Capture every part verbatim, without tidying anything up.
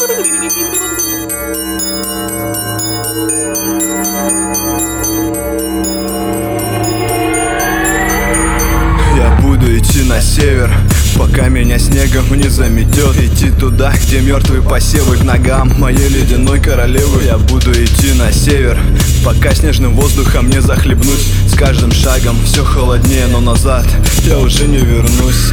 Я буду идти на север, пока меня снегом не заметет. Идти туда, где мертвые посевы к ногам моей ледяной королевы. Я буду идти на север, пока снежным воздухом не захлебнусь. С каждым шагом все холоднее, но назад я уже не вернусь.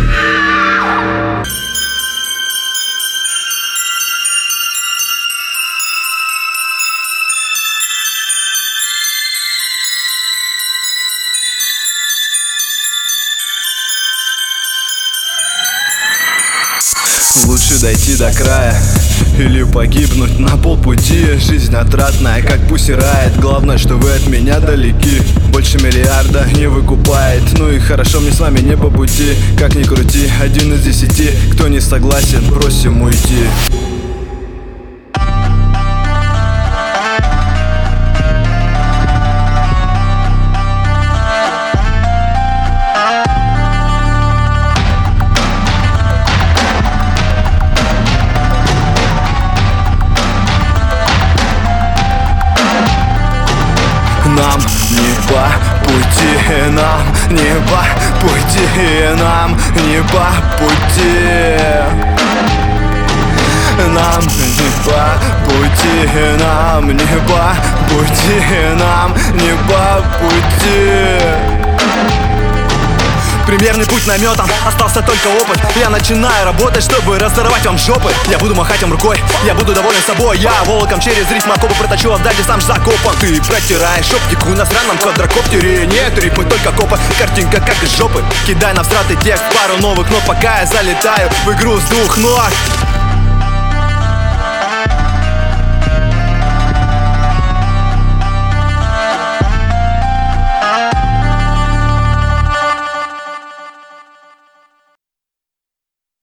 Лучше дойти до края или погибнуть на полпути. Жизнь отратная, как Pussy Riot. Главное, что вы от меня далеки. Больше миллиарда не выкупает. Ну и хорошо, мне с вами не по пути. Как ни крути, один из десяти. Кто не согласен, просим уйти. Нам не по пути, нам не по пути, нам не по пути. Нам не по пути, нам не по пути, нам не по пути. Примерный путь наметан, остался только опыт. Я начинаю работать, чтобы разорвать вам жопы. Я буду махать вам рукой, я буду доволен собой. Я волоком через рифм окопы проточу, а дальше сам закопан. Ты протираешь оптику на сраном квадрокоптере. Нет рифмы, только копы, картинка как из жопы. Кидай на всратый текст пару новых нот, пока я залетаю в игру с двух ног.